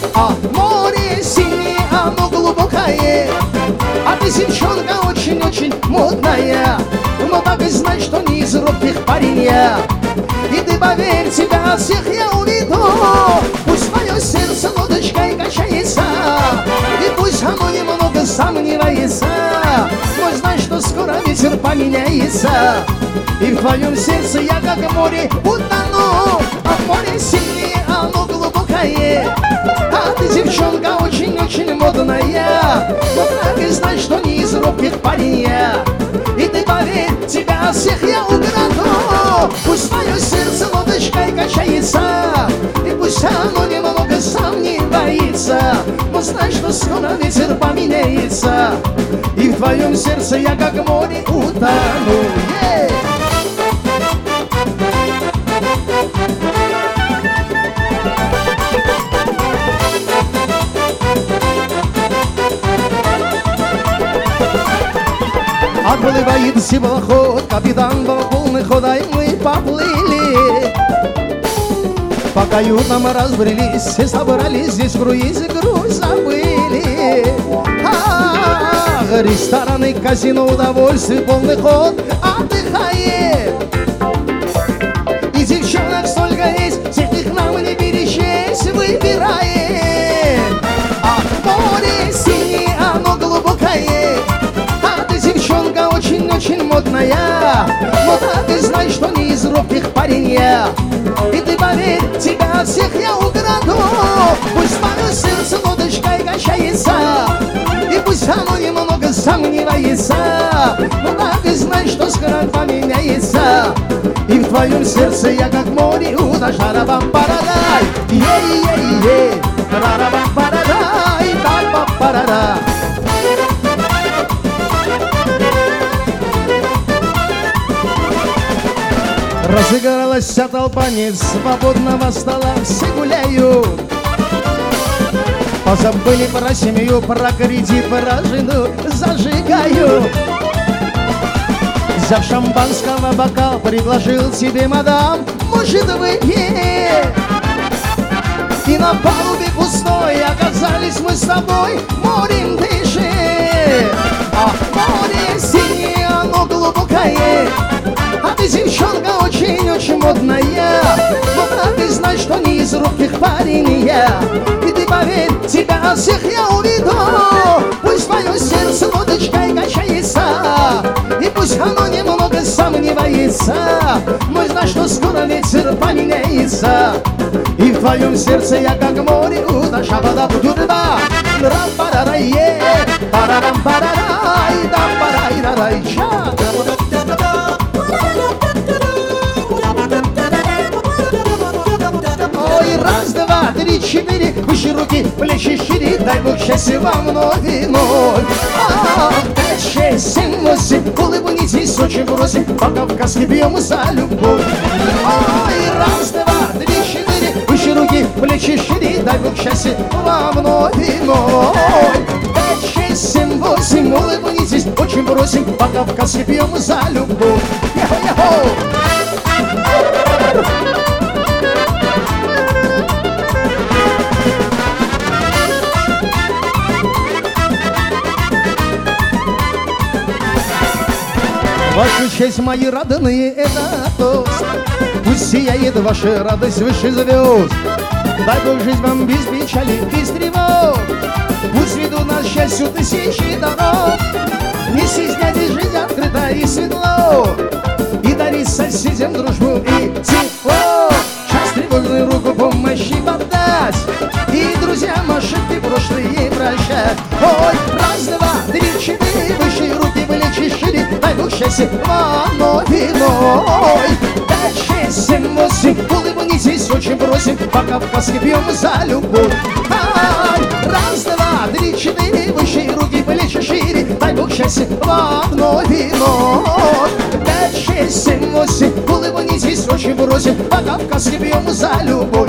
А море синее, оно глубокое, а ты, девчонка, очень-очень модная. Но так и знай, что не из робких парень я. И ты поверь, тебя от всех я уведу. Пусть твое сердце лодочкой качается, и пусть оно немного сомневается, но знай, что скоро ветер поменяется, и в твоем сердце я как море утону. А море синее, оно глубокое, а ты, девчонка, очень-очень модная. Но так и знай, что не из робких парень я. И ты поверь, тебя от всех я украду. Пусть твое сердце лодочкой качается, и пусть оно немного сомневается, но знай, что скоро ветер поменяется, и в твоем сердце я как море утону. Отплывает теплоход, капитан дал полный ход, и мы поплыли. По каютам разбрелись, все собрались здесь в круизе, грусть забыли. Рестораны, казино, удовольствие, полный ход отдыхает. И девчонок столько есть, всех их нам не перечесть, выбирает. А море синее, оно глубокое, девчонка очень-очень модная. Но так и знай, что не из робких парень я. И ты поверь, тебя от всех я украду. Пусть твое сердце лодочкой качается, и пусть оно немного сомневается, но так и знай, что скоро поменяется, и в твоем сердце я как море утону. Шарабам-парадай, ей-ей-ей, рарабам-парадай, да-ба-парада. Разыгралась вся толпа, нет свободного стола, все гуляют. Позабыли про семью, про кредит, про жену, зажигают. Взяв шампанского бокал, предложил тебе, мадам, может выпить. И на палубе пустой оказались мы с тобой, морем дышим. А море синее, оно глубокое, а ты, девчонка, очень-очень модная. Но так и знай, что не из робких парень я. И ты поверь, тебя от всех я уведу. Пусть твое сердце лодочкой качается, и пусть оно немного сомневается, но знай, что скоро ветер поменяется, и в твоем сердце я как море утону. Шабада-бу-ду-да, рам-парарай-е, парарам-парарай, да-парай-рарай-ча. Раз, два, три, четыре, выше руки, плечи шире, дай Бог счастья вам вновь и вновь. 5, 6, 7, 8, улыбнитесь, очень просим, по-кавказски пьем за любовь. Ой, раз, два, три, четыре, выше руки, плечи шире, дай Бог счастья вам вновь и вновь. 5, 6, 7, 8, улыбнитесь, очень просим, по-кавказски пьем за любовь. Яхо-яхо! Вашу честь, мои родные, это тост. Пусть сияет ваша радость выше звезд. Дай Бог жизнь вам без печали, без тревог. Пусть ведут нас счастью тысячи дорог. Не стесняйтесь, жизнь открыта и светло, и дарить соседям дружбу и тепло. Час тревожную руку помощи подать, и друзьям ошибки прошлые прощать. Ой, раз, два, три, четыре, выше руки плечи шире, дай Бог счастья вам вновь и вновь. 5, 6, 7, 8, улыбнитесь, очень просим, по-кавказски пьем за любовь. Раз, два, три, четыре, выше руки плечи шире, дай Бог счастья вам вновь и вновь. 5, 6, 7, 8, улыбнитесь, очень просим, по-кавказски пьем за любовь.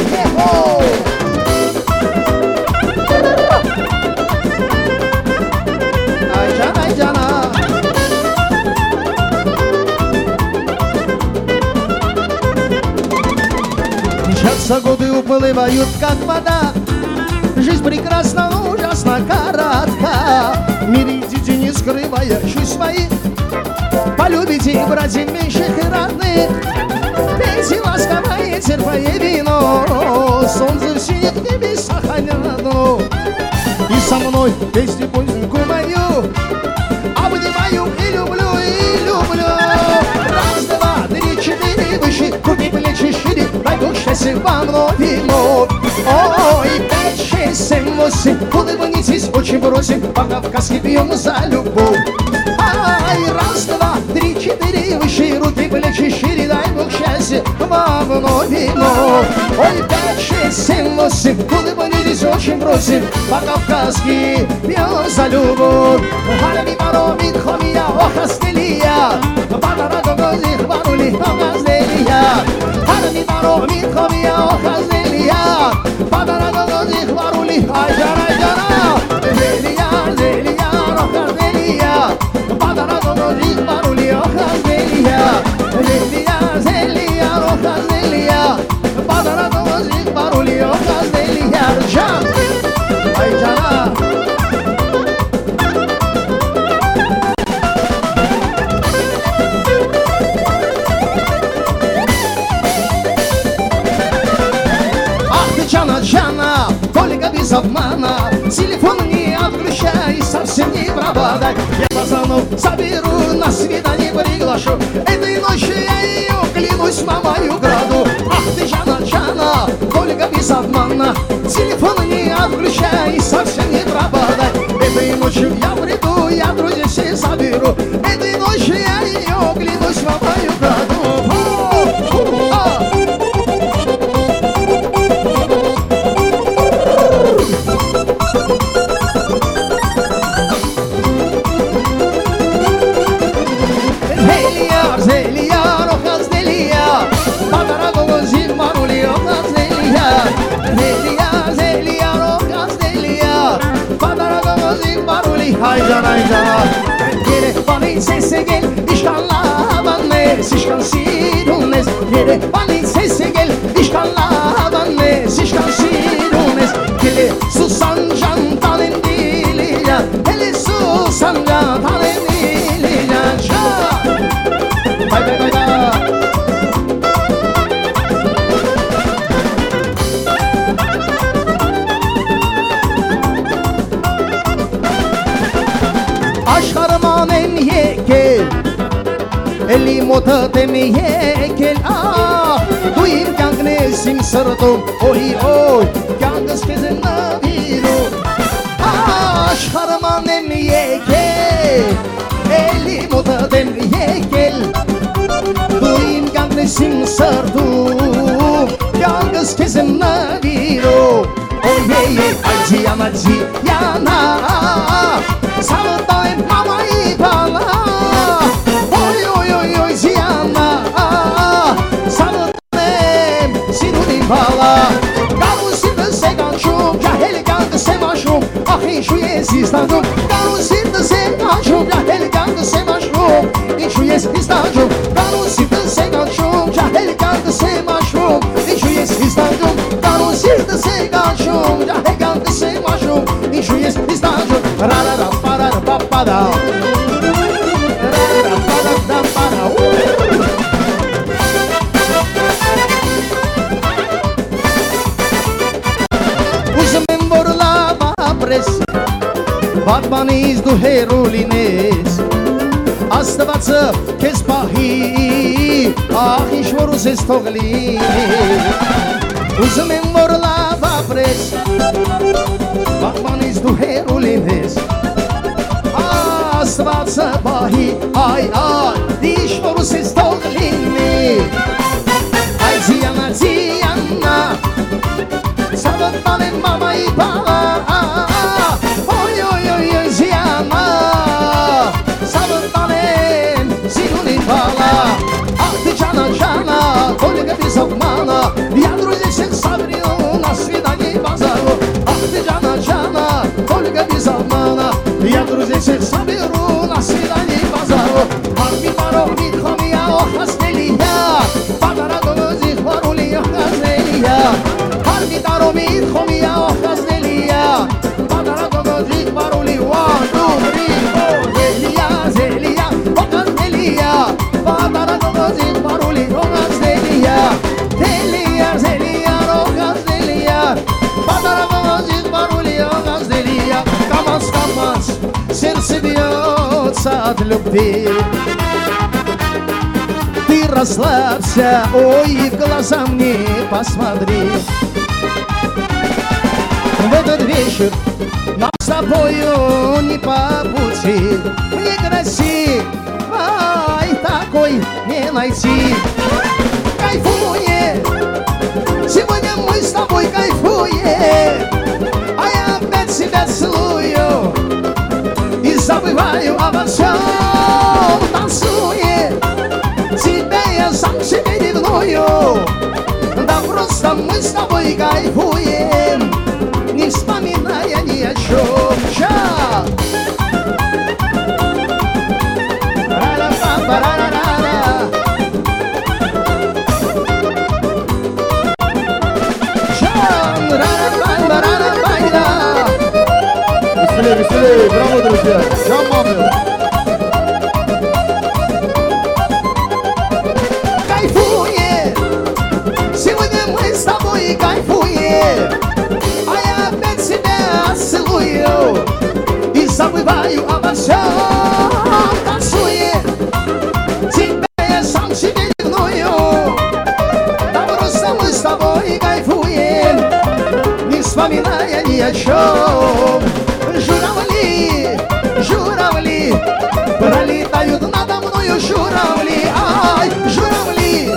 Айджана. Мчатся годы, уплывают как вода, она коротка. В мире идите, не скрывая чувств своих. Полюбите братьев меньших и родных. Пейте ласковое терпое вино. Солнце в синих небесах, а не на дно. И со мной песни пользуйку мою обнимаю и люблю, и люблю. Раз, два, три, четыре, выше, руки, плечи шире. Дай Бог счастья вам вновь и вновь. Ой, 5, 6, 7, 8, улыбнитесь, очень просим, по-кавказски пьем за любовь. Ай, раз, два, три, четыре, выше, руки, плечи шире. Дай Бог счастья вам вновь и вновь. Ой, 5, 6, 7, 8, улыбнитесь, очень просим, по-кавказски пьем за любовь. Харами баромит хомия, охастелия, бадарагогозих барули, охастелия. Харами баромит хомия, охастелия, бадарагогозих барули, айжара, айжара. Зелия, зелия, охастелия, бадарагогозих барули, охастелия. Зелия, зелия, охастелия, бадарагогозих барули, охастелия. Ржан, айжара. Джана, только без обмана. Телефон не отключай, совсем не проводай. Я позвону, заберу, на свидание приглашу. Этой ночью я ее клянусь, мамою граду. Ах ты, Джана, Джана, только без обмана. Телефон не отключай, совсем не проводай. Этой ночью я приду, я друзей все заберу. Этой ночью я ее клянусь, мамою граду. Полицейский гель, ишкалаванне, сишкан сидунес. Геле полицейский гель, ишкалаванне, сишкан сидунес. Геле сусанжан тален дилия, геле сусанжан тален дилия. Ча, бай бай бай бай. Aşkarmanen yekel, eli motatem yekel. Ah, duyim kangnesim sırdım, oy oy, kangız kezen naviro. Aşkarmanen yekel, eli motatem yekel. Duyim kangnesim sırdım, kangız kezen naviro. Oy ye ye, acıyana acıyana. Sağlıktan mamayı pala. Oy oy oy oy ziyana. Sağlıktan sinunin pala. Garusinde segançum, cahil gandı semaşum. Ahi şu yesistandım. Garusinde segançum, cahil gandı semaşum. İçu yesistandım. Garusinde segançum, cahil gandı semaşum. İçu yesistandım. Garusinde segançum, cahil gandı semaşum. İçu yesistandım. Ra-ra-ra. Uzmem borlava pres, Batmanis du herulines. Astăvață kes pahi, ah ishvoru se stogli. Uzmem borlava pres, Batmanis du herulines. Astăvață pahi, ai ai, ishvoru se stogli. Ai ziana ziana, Sabătane mama i pala. Oi oi oi oi ziana, Sabătane sinunin pala. Ах ты Джана, Джана, только без обмана. Я друзей всех соберу, на свидание позову. Ах ты Джана, Джана, только без обмана. Я друзей всех соберу, на свидание позову. Арми баромит хомия, охастелия, Бадарагогозих барули, охастелия. Арми даромит хомия, охастелия. бьется от любви. Ты расслабься, ой, и в глаза мне посмотри. В этот вечер нам с тобою не по пути. Мне красивой такой не найти. Кайфуем, сегодня мы с тобой кайфуем, а я опять себя целую и забываю обо всем. Танцуем, тебя я сам себе ревную. Да просто мы с тобой кайфуем, не вспоминая ни о чем. Ча! Веселее, веселее, браво, друзья! Команды! Кайфуем, сегодня мы с тобой кайфуем, а я опять себя целую и забываю обо всем. Танцуем, тебя я сам себе ревную. Да просто мы с тобой кайфуем, не вспоминая ни о чем. Журавли, журавли, пролетают надо мною журавли. Ай, журавли,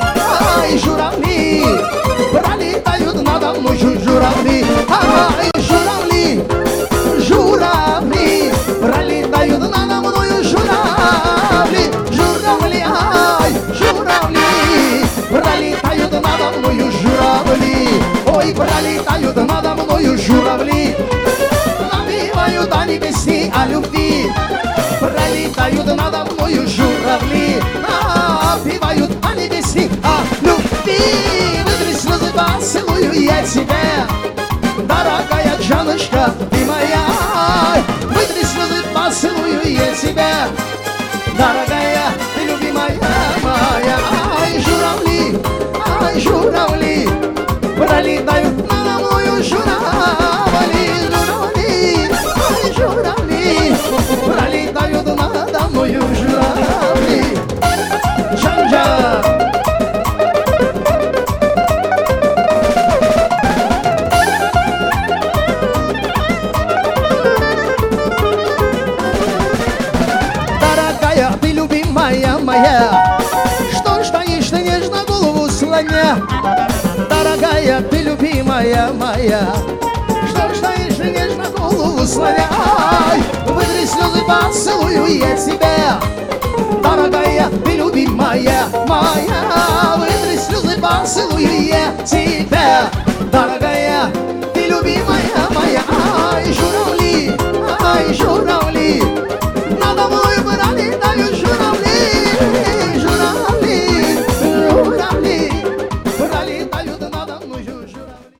пролетают надо мною журавли. Ай, журавли, журавли, пролетают надо мною журавли. Журавли, ай, журавли, пролетают надо мною журавли. Ой, пролетают надо мною журавли. Напевают они песни о любви. Пролетают надо мною журавли. Напевают они песни о любви. Вытри слезы, поцелую я тебя, дорогая Жанночка, ты моя. Вытри слезы, поцелую я тебя, дорогая, ты любимая моя. Ай, журавли, пролетают надо мною журавли. Журавли, пролетают надо мною журавли. Жан-жан. Дорогая, ты любимая моя, что ж стоишь ты нежно голову слоня? Дорогая, ты любимая моя, что ж стоишь ты нежно голову слоня? Ай, вытри слезы, поцелую я тебя, дорогая, ты любимая моя. Вытри слезы, поцелую я тебя,